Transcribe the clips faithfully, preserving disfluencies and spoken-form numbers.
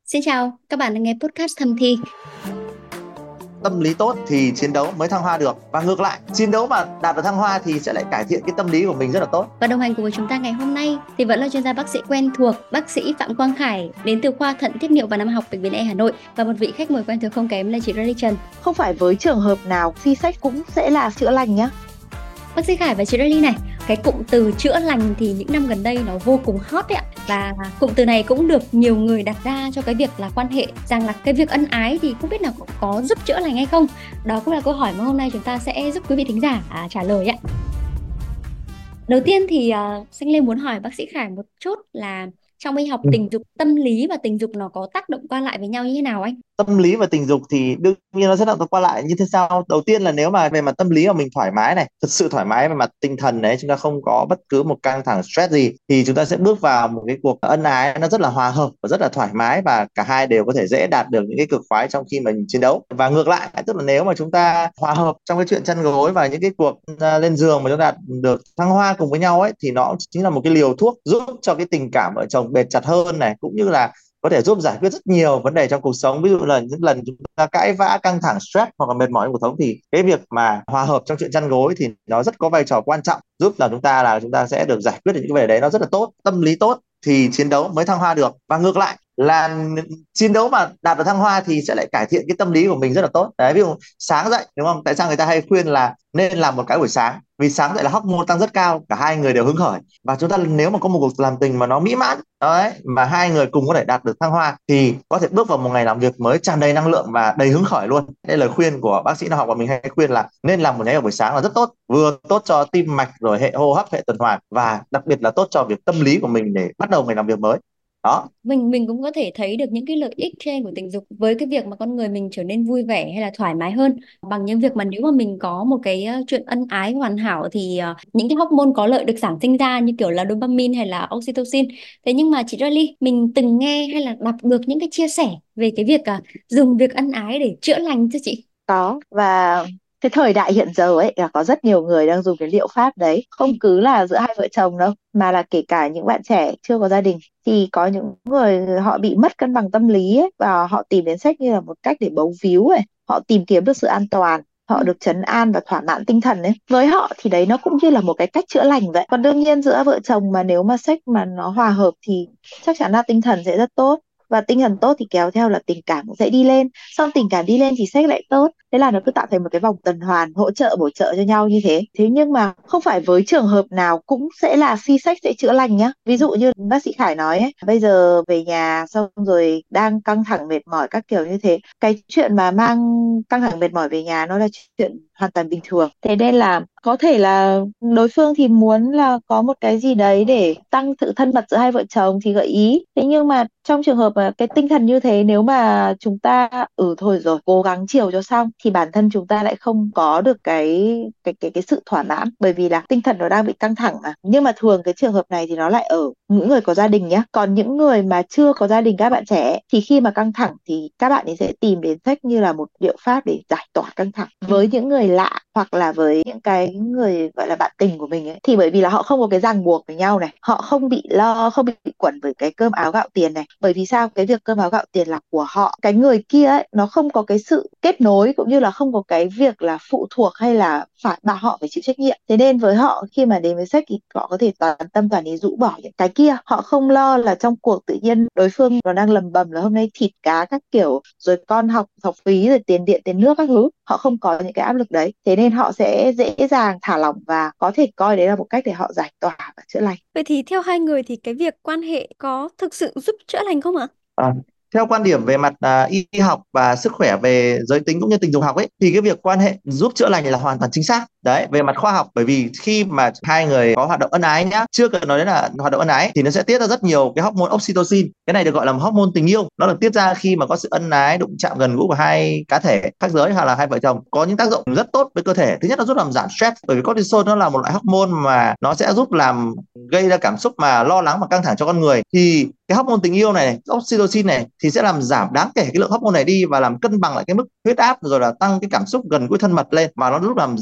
Xin chào, các bạn đang nghe podcast Thầm Thì. Tâm lý tốt thì chiến đấu mới thăng hoa được, và ngược lại, chiến đấu mà đạt được thăng hoa thì sẽ lại cải thiện cái tâm lý của mình rất là tốt. Và đồng hành cùng với chúng ta ngày hôm nay thì vẫn là chuyên gia bác sĩ quen thuộc, bác sĩ Phạm Quang Khải, đến từ khoa thận tiết niệu và nam học Bệnh viện E Hà Nội, và một vị khách mời quen thuộc không kém là chị Rally Trần. Không phải với trường hợp nào si sách cũng sẽ là chữa lành nhá. Bác sĩ Khải và chị Rally này, cái cụm từ chữa lành thì những năm gần đây nó vô cùng hot đấy ạ. Và cụm từ này cũng được nhiều người đặt ra cho cái việc là quan hệ, rằng là cái việc ân ái thì không biết là có, có giúp chữa lành hay không. Đó cũng là câu hỏi mà hôm nay chúng ta sẽ giúp quý vị thính giả à, trả lời ạ. Đầu tiên thì uh, Xanh Lê muốn hỏi bác sĩ Khải một chút là trong y học Ừ. tình dục, tâm lý và tình dục nó có tác động qua lại với nhau như thế nào anh? Tâm lý và tình dục thì đương nhiên nó sẽ động qua lại như thế sao. Đầu tiên là nếu mà về mặt tâm lý mà mình thoải mái này, thật sự thoải mái về mặt tinh thần đấy, chúng ta không có bất cứ một căng thẳng stress gì, thì chúng ta sẽ bước vào một cái cuộc ân ái nó rất là hòa hợp và rất là thoải mái, và cả hai đều có thể dễ đạt được những cái cực khoái trong khi mình chiến đấu. Và ngược lại, tức là nếu mà chúng ta hòa hợp trong cái chuyện chăn gối và những cái cuộc uh, lên giường mà chúng ta đạt được thăng hoa cùng với nhau ấy, thì nó chính là một cái liều thuốc giúp cho cái tình cảm vợ chồng bền chặt hơn này, cũng như là có thể giúp giải quyết rất nhiều vấn đề trong cuộc sống. Ví dụ là những lần chúng ta cãi vã, căng thẳng, stress hoặc là mệt mỏi trong cuộc sống, thì cái việc mà hòa hợp trong chuyện chăn gối thì nó rất có vai trò quan trọng, giúp là chúng ta là chúng ta sẽ được giải quyết được những cái vấn đề đấy, nó rất là tốt. Tâm lý tốt thì chiến đấu mới thăng hoa được, và ngược lại là chiến đấu mà đạt được thăng hoa thì sẽ lại cải thiện cái tâm lý của mình rất là tốt đấy. Ví dụ sáng dậy, đúng không, tại sao người ta hay khuyên là nên làm một cái buổi sáng, vì sáng dậy là hormone tăng rất cao, cả hai người đều hứng khởi, và chúng ta nếu mà có một cuộc làm tình mà nó mỹ mãn đấy, mà hai người cùng có thể đạt được thăng hoa, thì có thể bước vào một ngày làm việc mới tràn đầy năng lượng và đầy hứng khởi luôn. Đây là lời khuyên của bác sĩ nào học, và mình hay khuyên là nên làm một nháy vào buổi sáng là rất tốt, vừa tốt cho tim mạch, rồi hệ hô hấp, hệ tuần hoàn, và đặc biệt là tốt cho việc tâm lý của mình để bắt đầu ngày làm việc mới đó. Mình mình cũng có thể thấy được những cái lợi ích trên của tình dục với cái việc mà con người mình trở nên vui vẻ hay là thoải mái hơn, bằng những việc mà nếu mà mình có một cái ờ, chuyện ân ái hoàn hảo thì ờ, những cái hormone có lợi được sản sinh ra như kiểu là dopamine hay là oxytocin. Thế nhưng mà chị Rally, mình từng nghe hay là đọc được những cái chia sẻ về cái việc à, dùng việc ân ái để chữa lành cho chị. Có, và cái thời đại hiện giờ ấy là có rất nhiều người đang dùng cái liệu pháp đấy, không cứ là giữa hai vợ chồng đâu, mà là kể cả những bạn trẻ chưa có gia đình. Thì có những người họ bị mất cân bằng tâm lý ấy, và họ tìm đến sách như là một cách để bấu víu ấy, họ tìm kiếm được sự an toàn, Ừ. họ được trấn an và thỏa mãn tinh thần ấy. Với họ thì đấy nó cũng như là một cái cách chữa lành vậy. Còn đương nhiên giữa vợ chồng mà nếu mà sách mà nó hòa hợp thì chắc chắn là tinh thần sẽ rất tốt, và tinh thần tốt thì kéo theo là tình cảm cũng sẽ đi lên, xong tình cảm đi lên thì sex lại tốt. Thế là nó cứ tạo thành một cái vòng tuần hoàn hỗ trợ bổ trợ cho nhau như thế. Thế nhưng mà không phải với trường hợp nào cũng sẽ là si sex sẽ chữa lành nhá. Ví dụ như bác sĩ Khải nói ấy, bây giờ về nhà xong rồi đang căng thẳng mệt mỏi các kiểu như thế, cái chuyện mà mang căng thẳng mệt mỏi về nhà nó là chuyện hoàn toàn bình thường. Thế nên là có thể là đối phương thì muốn là có một cái gì đấy để tăng sự thân mật giữa hai vợ chồng thì gợi ý. Thế nhưng mà trong trường hợp mà cái tinh thần như thế, nếu mà chúng ta ừ thôi rồi cố gắng chiều cho xong, thì bản thân chúng ta lại không có được cái cái cái cái sự thỏa mãn, bởi vì là tinh thần nó đang bị căng thẳng mà. Nhưng mà thường cái trường hợp này thì nó lại ở những người có gia đình nhá. Còn những người mà chưa có gia đình, các bạn trẻ, thì khi mà căng thẳng thì các bạn ấy sẽ tìm đến sách như là một liệu pháp để giải tỏa căng thẳng. Với những người lạ hoặc là với những cái người gọi là bạn tình của mình ấy, thì bởi vì là họ không có cái ràng buộc với nhau này, họ không bị lo, không bị quẩn bởi cái cơm áo gạo tiền này. Bởi vì sao? Cái việc cơm áo gạo tiền là của họ, cái người kia ấy nó không có cái sự kết nối, cũng như là không có cái việc là phụ thuộc hay là phải bà họ phải chịu trách nhiệm. Thế nên với họ, khi mà đến với sách thì họ có thể toàn tâm toàn ý rũ bỏ những cái kia. Họ không lo là trong cuộc tự nhiên đối phương nó đang lầm bầm là hôm nay thịt cá các kiểu, rồi con học học phí, rồi tiền điện tiền nước các thứ. Họ không có những cái áp lực đấy, thế nên họ sẽ dễ dàng thả lỏng và có thể coi đấy là một cách để họ giải tỏa và chữa lành. Vậy thì theo hai người thì cái việc quan hệ có thực sự giúp chữa lành không ạ? À, theo quan điểm về mặt à, y học và sức khỏe về giới tính cũng như tình dục học ấy, thì cái việc quan hệ giúp chữa lành là hoàn toàn chính xác đấy về mặt khoa học. Bởi vì khi mà hai người có hoạt động ân ái nhá, chưa cần nói đến là hoạt động ân ái, thì nó sẽ tiết ra rất nhiều cái hormone oxytocin. Cái này được gọi là hormone tình yêu, nó được tiết ra khi mà có sự ân ái, đụng chạm gần gũi của hai cá thể khác giới hoặc là hai vợ chồng, có những tác dụng rất tốt với cơ thể. Thứ nhất, nó giúp làm giảm stress, bởi vì cortisol nó là một loại hormone mà nó sẽ giúp làm gây ra cảm xúc mà lo lắng và căng thẳng cho con người. Thì cái hormone tình yêu này, oxytocin này, thì sẽ làm giảm đáng kể cái lượng hormone này đi, và làm cân bằng lại cái mức huyết áp, rồi là tăng cái cảm xúc gần gũi thân mật lên, và nó giúp làm giảm stress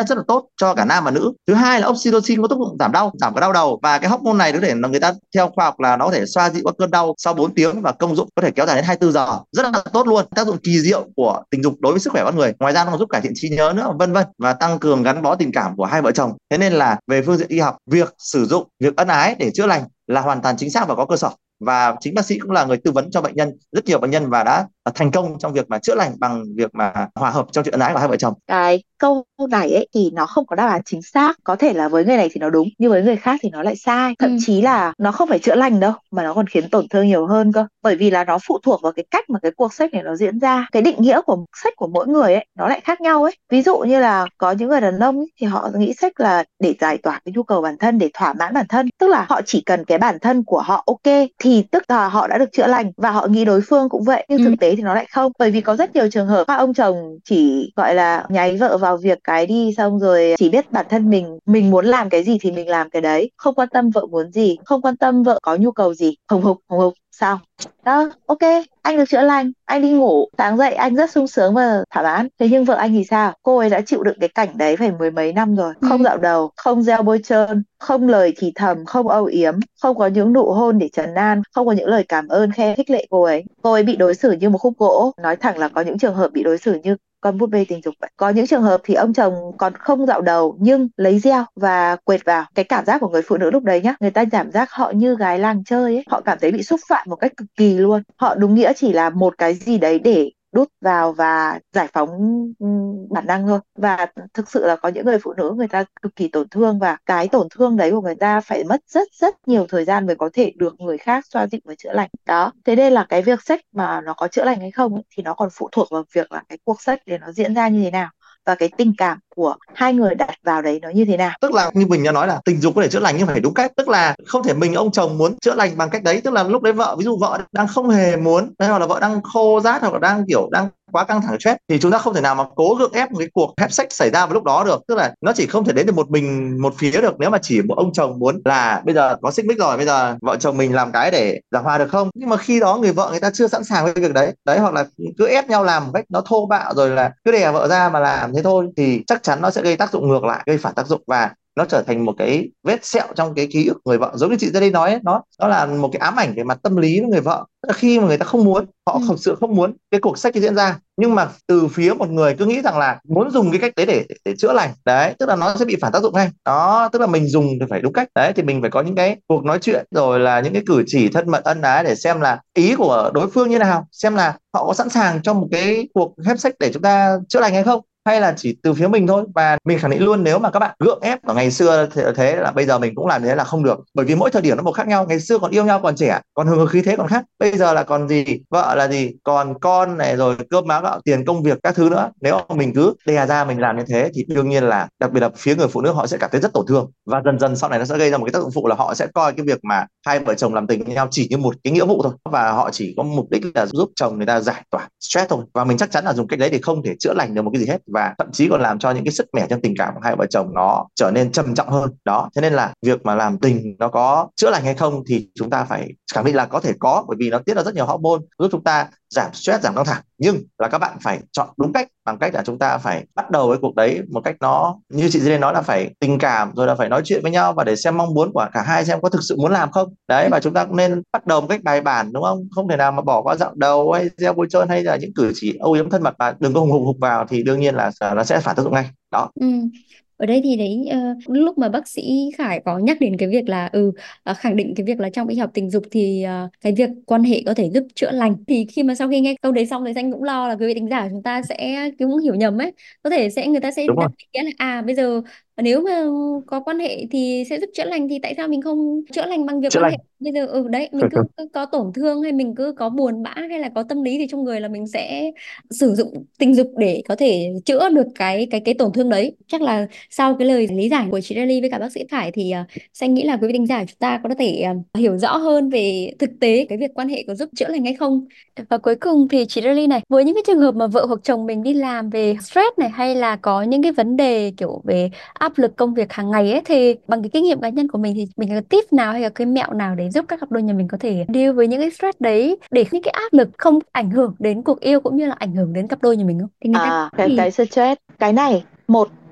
là rất là tốt cho cả nam và nữ. Thứ hai là oxytocin có tác dụng giảm đau, giảm cái đau đầu, và cái hormone này có thể là người ta theo khoa học là nó có thể xoa dịu các cơn đau sau bốn tiếng và công dụng có thể kéo dài đến hai mươi bốn giờ, rất là tốt luôn. Tác dụng kỳ diệu của tình dục đối với sức khỏe con người, ngoài ra nó còn giúp cải thiện trí nhớ nữa, vân vân, và tăng cường gắn bó tình cảm của hai vợ chồng. Thế nên là về phương diện y học, việc sử dụng việc ân ái để chữa lành là hoàn toàn chính xác và có cơ sở, và chính bác sĩ cũng là người tư vấn cho bệnh nhân, rất nhiều bệnh nhân, và đã thành công trong việc mà chữa lành bằng việc mà hòa hợp trong chuyện ân ái của hai vợ chồng. Cái câu này ấy thì nó không có đáp án chính xác, có thể là với người này thì nó đúng nhưng với người khác thì nó lại sai, thậm Ừ. chí là nó không phải chữa lành đâu mà nó còn khiến tổn thương nhiều hơn cơ, bởi vì là nó phụ thuộc vào cái cách mà cái cuộc sex này nó diễn ra. Cái định nghĩa của sex của mỗi người ấy nó lại khác nhau ấy. Ví dụ như là có những người đàn ông ấy, thì họ nghĩ sex là để giải tỏa cái nhu cầu bản thân, để thỏa mãn bản thân, tức là họ chỉ cần cái bản thân của họ ok thì tức là họ đã được chữa lành, và họ nghĩ đối phương cũng vậy, nhưng Ừ. thực tế thì nó lại không. Bởi vì có rất nhiều trường hợp các ông chồng chỉ gọi là nháy vợ vào việc cái đi, xong rồi chỉ biết bản thân mình mình muốn làm cái gì thì mình làm cái đấy, không quan tâm vợ muốn gì, không quan tâm vợ có nhu cầu gì, hùng hục hùng hục sao đó. Ok, anh được chữa lành, anh đi ngủ, sáng dậy anh rất sung sướng và thỏa mãn. Thế nhưng vợ anh thì sao? Cô ấy đã chịu đựng cái cảnh đấy phải mười mấy năm rồi, Ừ. không dạo đầu, không reo bôi trơn, không lời thì thầm, không âu yếm, không có những nụ hôn để trấn an, không có những lời cảm ơn khen khích lệ cô ấy. Cô ấy bị đối xử như một khúc gỗ. Nói thẳng là có những trường hợp bị đối xử như con búp bê tình dục vậy. Có những trường hợp thì ông chồng còn không dạo đầu nhưng lấy reo và quệt vào. Cái cảm giác của người phụ nữ lúc đấy nhá, người ta cảm giác họ như gái làng chơi ấy. Họ cảm thấy bị xúc phạm một cách cực kỳ luôn. Họ đúng nghĩa chỉ là một cái gì đấy để đút vào và giải phóng ừm, bản năng thôi. Và thực sự là có những người phụ nữ người ta cực kỳ tổn thương, và cái tổn thương đấy của người ta phải mất rất rất nhiều thời gian mới có thể được người khác xoa dịu và chữa lành đó. Thế nên là cái việc sex mà nó có chữa lành hay không ấy, thì nó còn phụ thuộc vào việc là cái cuộc sex để nó diễn ra như thế nào, và cái tình cảm của hai người đặt vào đấy nó như thế nào. Tức là như mình đã nói là tình dục có thể chữa lành nhưng phải đúng cách, tức là không thể mình ông chồng muốn chữa lành bằng cách đấy, tức là lúc đấy vợ, ví dụ vợ đang không hề muốn, hoặc là vợ đang khô rát, hoặc là đang kiểu đang quá căng thẳng stress, thì chúng ta không thể nào mà cố gượng ép một cái cuộc hép sex xảy ra vào lúc đó được. Tức là nó chỉ không thể đến được một mình một phía được. Nếu mà chỉ một ông chồng muốn là bây giờ có xích mích rồi, bây giờ vợ chồng mình làm cái để giảng hòa được không, nhưng mà khi đó người vợ người ta chưa sẵn sàng với việc đấy đấy, hoặc là cứ ép nhau làm một cách nó thô bạo, rồi là cứ đè vợ ra mà làm thế thôi, thì chắc chắn nó sẽ gây tác dụng ngược lại, gây phản tác dụng, và nó trở thành một cái vết sẹo trong cái ký ức người vợ. Giống như chị ra đây nói ấy, nó nó là một cái ám ảnh về mặt tâm lý với người vợ. Tức là khi mà người ta không muốn, họ Ừ. thực sự không muốn cái cuộc sex diễn ra, nhưng mà từ phía một người cứ nghĩ rằng là muốn dùng cái cách đấy để, để, để chữa lành đấy, tức là nó sẽ bị phản tác dụng ngay đó. Tức là mình dùng thì phải đúng cách đấy, thì mình phải có những cái cuộc nói chuyện, rồi là những cái cử chỉ thân mật ân ái để xem là ý của đối phương như nào, xem là họ có sẵn sàng cho một cái cuộc hép sex để chúng ta chữa lành hay không, hay là chỉ từ phía mình thôi. Và mình khẳng định luôn, nếu mà các bạn gượng ép ở ngày xưa thì thế là bây giờ mình cũng làm thế là không được, bởi vì mỗi thời điểm nó một khác nhau. Ngày xưa còn yêu nhau, còn trẻ, còn hừng hực khí thế còn khác, bây giờ là còn gì vợ là gì, còn con này, rồi cơm áo gạo tiền, công việc các thứ nữa. Nếu mà mình cứ đè ra mình làm như thế thì đương nhiên là đặc biệt là phía người phụ nữ họ sẽ cảm thấy rất tổn thương, và dần dần sau này nó sẽ gây ra một cái tác dụng phụ là họ sẽ coi cái việc mà hai vợ chồng làm tình với nhau chỉ như một cái nghĩa vụ thôi, và họ chỉ có mục đích là giúp chồng người ta giải tỏa stress thôi. Và mình chắc chắn là dùng cách đấy thì không thể chữa lành được một cái gì hết, và thậm chí còn làm cho những cái sức mẻ trong tình cảm của hai vợ chồng nó trở nên trầm trọng hơn đó. Thế nên là việc mà làm tình nó có chữa lành hay không thì chúng ta phải khẳng định là có thể có, bởi vì nó tiết ra rất nhiều hormone giúp chúng ta giảm stress, giảm căng thẳng. Nhưng là các bạn phải chọn đúng cách, bằng cách là chúng ta phải bắt đầu với cuộc đấy một cách nó như chị Dê nói, là phải tình cảm, rồi là phải nói chuyện với nhau và để xem mong muốn của cả hai xem có thực sự muốn làm không đấy. Và chúng ta cũng nên bắt đầu một cách bài bản, đúng không? Không thể nào mà bỏ qua dạo đầu hay gieo bôi trơn hay là những cử chỉ âu yếm thân mật mà đừng có hùng hục hục vào, thì đương nhiên là nó sẽ phản tác dụng ngay đó. Ừ. Ở đây thì đấy, ờ, lúc mà bác sĩ Khải có nhắc đến cái việc là ừ ờ, khẳng định cái việc là trong y học tình dục thì ờ, cái việc quan hệ có thể giúp chữa lành, thì khi mà sau khi nghe câu đấy xong thì Danh cũng lo là quý vị thính giả chúng ta sẽ cũng hiểu nhầm ấy, có thể sẽ người ta sẽ Đúng rồi, đặt định nghĩa là à bây giờ nếu mà có quan hệ thì sẽ giúp chữa lành, thì tại sao mình không chữa lành bằng việc chữa quan lành. hệ? Bây giờ ừ đấy, mình cứ, cứ có tổn thương hay mình cứ có buồn bã hay là có tâm lý gì trong người là mình sẽ sử dụng tình dục để có thể chữa được cái cái cái tổn thương đấy. Chắc là sau cái lời lý giải của chị Rally với cả bác sĩ Khải thì uh, Xanh nghĩ là quý vị thính giả chúng ta có thể uh, hiểu rõ hơn về thực tế cái việc quan hệ có giúp chữa lành hay không. Và cuối cùng thì chị Rally này, với những cái trường hợp mà vợ hoặc chồng mình đi làm về stress này, hay là có những cái vấn đề kiểu về áp lực công việc hàng ngày ấy, thì bằng cái kinh nghiệm cá nhân của mình thì mình có tip nào hay là cái mẹo nào để giúp các cặp đôi nhà mình có thể deal với những cái stress đấy, để những cái áp lực không ảnh hưởng đến cuộc yêu cũng như là ảnh hưởng đến cặp đôi nhà mình không? Thì người ta À, cái thì cái stress cái này, một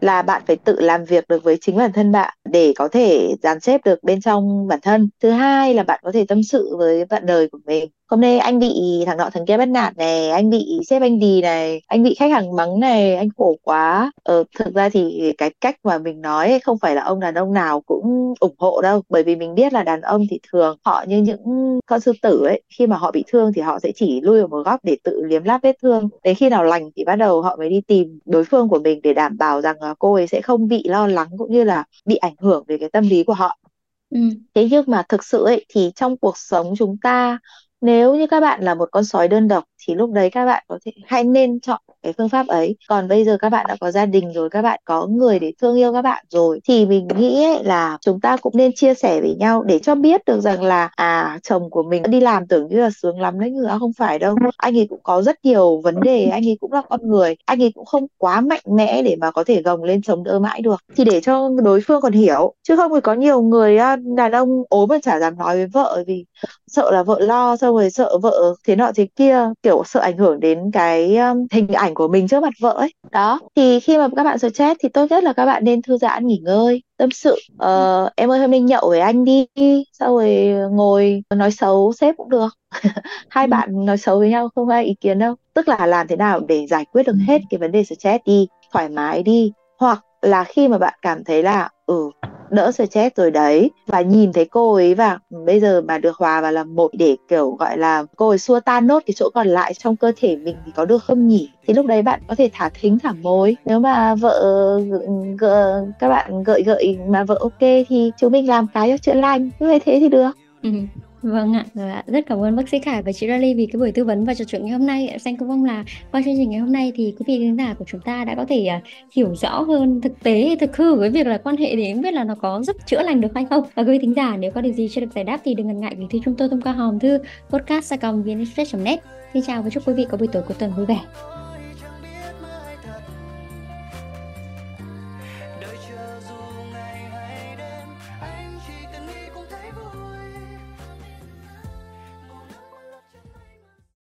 là bạn phải tự làm việc được với chính bản thân bạn để có thể dàn xếp được bên trong bản thân. Thứ hai là bạn có thể tâm sự với bạn đời của mình. Hôm nay anh bị thằng nọ thằng kia bắt nạt này, anh bị sếp anh đì này, anh bị khách hàng mắng này, anh khổ quá. Ờ, thực ra thì cái cách mà mình nói ấy, không phải là ông đàn ông nào cũng ủng hộ đâu. Bởi vì mình biết là đàn ông thì thường họ như những con sư tử ấy, khi mà họ bị thương thì họ sẽ chỉ lui ở một góc để tự liếm láp vết thương. Đến khi nào lành thì bắt đầu họ mới đi tìm đối phương của mình để đảm bảo rằng là cô ấy sẽ không bị lo lắng cũng như là bị ảnh hưởng về cái tâm lý của họ. Ừ. Thế nhưng mà thực sự ấy thì trong cuộc sống chúng ta, nếu như các bạn là một con sói đơn độc thì lúc đấy các bạn có thể hay nên chọn cái phương pháp ấy. Còn bây giờ các bạn đã có gia đình rồi, các bạn có người để thương yêu các bạn rồi, thì mình nghĩ ấy là chúng ta cũng nên chia sẻ với nhau để cho biết được rằng là à, chồng của mình đi làm tưởng như là sướng lắm đấy, ngược không phải đâu. Anh ấy cũng có rất nhiều vấn đề, anh ấy cũng là con người, anh ấy cũng không quá mạnh mẽ để mà có thể gồng lên chống đỡ mãi được. Thì để cho đối phương còn hiểu, chứ không thì có nhiều người đàn ông ốm mà chả dám nói với vợ vì sợ là vợ lo, xong rồi sợ vợ thế nọ thế kia, kiểu sợ ảnh hưởng đến cái um, hình ảnh của mình trước mặt vợ ấy. Đó, thì khi mà các bạn stress thì tốt nhất là các bạn nên thư giãn, nghỉ ngơi, tâm sự. Ờ, em ơi hôm nay nhậu với anh đi, sau rồi ngồi nói xấu sếp cũng được. Hai Ừ. bạn nói xấu với nhau không ai ý kiến đâu. Tức là làm thế nào để giải quyết được hết cái vấn đề stress đi, thoải mái đi. Hoặc là khi mà bạn cảm thấy là ừ đỡ stress rồi đấy, và nhìn thấy cô ấy và bây giờ mà được hòa vào làm một để kiểu gọi là cô ấy xua tan nốt cái chỗ còn lại trong cơ thể mình thì có được không nhỉ? Thì lúc đấy bạn có thể thả thính thả môi. Nếu mà vợ gợ, các bạn gợi gợi mà vợ ok thì chúng mình làm cái cho chữa lành, như thế thì được. Ừ. Vâng ạ, rồi ạ. Rất cảm ơn bác sĩ Khải và chị Rally vì cái buổi tư vấn và trò chuyện ngày hôm nay. Xanh cũng mong là qua chương trình ngày hôm nay thì quý vị khán giả của chúng ta đã có thể uh, hiểu rõ hơn thực tế, thực hư với việc là quan hệ thì không biết là nó có giúp chữa lành được hay không. Và quý vị thính giả nếu có điều gì chưa được giải đáp thì đừng ngần ngại gửi thư chúng tôi thông qua hòm thư podcast a còng vn express chấm net. Xin chào và chúc quý vị có buổi tối cuối tuần vui vẻ.